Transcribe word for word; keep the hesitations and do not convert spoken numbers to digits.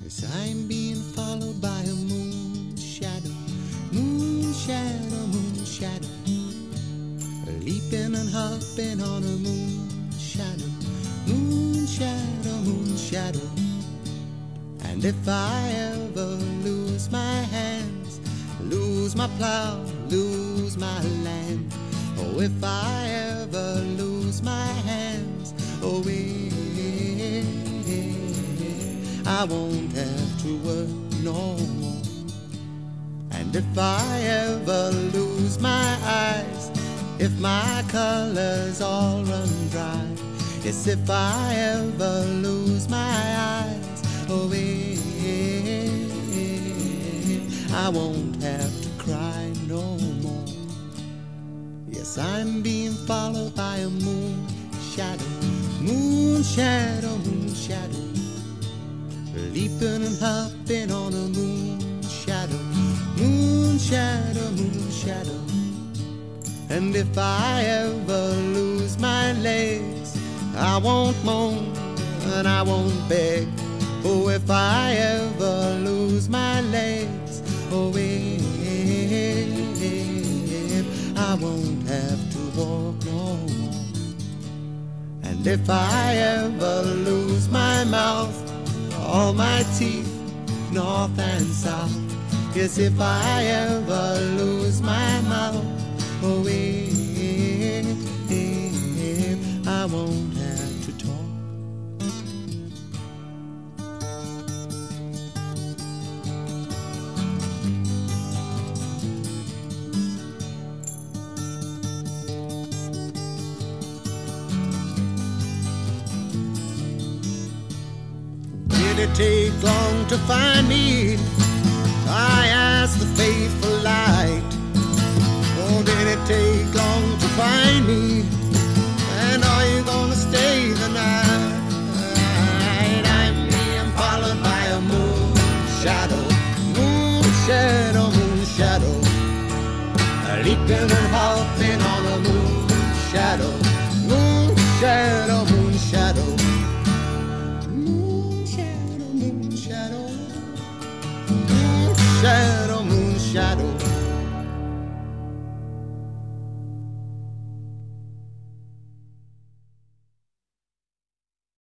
'Cause I'm being followed by a moon shadow, moon shadow, moon shadow, leaping and hopping on a moon shadow, moon shadow, moon shadow. And if I ever lose my hands, lose my plow, lose my land, oh, if I ever lose my hands, oh, eh, I won't have to work no more. And if I ever lose my eyes, if my colors all run dry, yes, if I ever lose my eyes, oh, eh, I won't have to cry no more. Yes, I'm being followed by a moon shadow, moon shadow, moon shadow, leaping and hopping on a moon shadow, moon shadow, moon shadow. And if I ever lose my legs, I won't moan and I won't beg. Oh, if I ever lose my legs, oh, eh, I won't have to walk no more. And if I ever lose my mouth, all my teeth, north and south, yes, if I ever lose my mouth, oh, eh, I won't have to talk. Did it take long to find me? I asked the faithful light. Oh, did it take long to find me? And are you gonna stay the night? I'm being followed by a moon shadow, moon shadow, moon shadow, leaping and hopping on a moon shadow, moon shadow.